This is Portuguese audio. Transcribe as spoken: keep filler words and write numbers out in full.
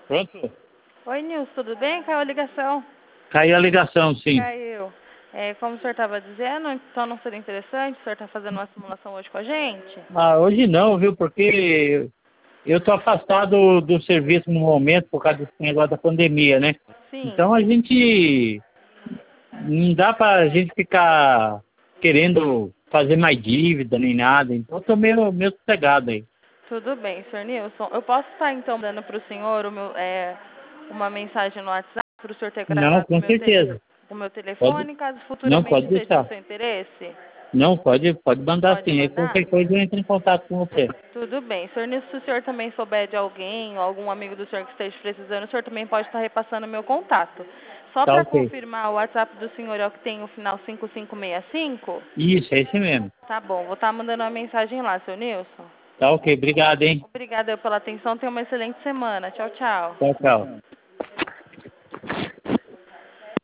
Pronto? Oi, Nilson, tudo bem? Caiu a ligação. Caiu a ligação, sim. Caiu. É, como o senhor estava dizendo, então não seria interessante o senhor estar fazendo uma simulação hoje com a gente? Ah, hoje não, viu? Porque eu tô afastado do serviço no momento por causa desse negócio da pandemia, né? Sim. Então a gente não dá pra gente ficar querendo fazer mais dívida nem nada. Então eu tô meio, meio sossegado aí. Tudo bem, senhor Nilson. Eu posso estar, então, dando para o senhor o meu, é, uma mensagem no WhatsApp para o senhor ter Não, gravado o com meu, tele, certeza. o meu Pode, telefone, caso não, futuramente pode seja do deixar. seu interesse? Não, pode, pode mandar Pode sim. Aí mandar? qualquer coisa eu entro em contato com você. Tudo bem. Senhor Nilson, se o senhor também souber de alguém ou algum amigo do senhor que esteja precisando, o senhor também pode estar repassando o meu contato. Só Tá para ok. confirmar, o WhatsApp do senhor é o que tem o final cinco cinco seis cinco? Isso, é esse mesmo. Tá bom, vou estar mandando uma mensagem lá, seu Nilson. Tá ok. Obrigado, hein? Obrigada pela atenção, tenha uma excelente semana. Tchau, tchau. Tchau, tchau.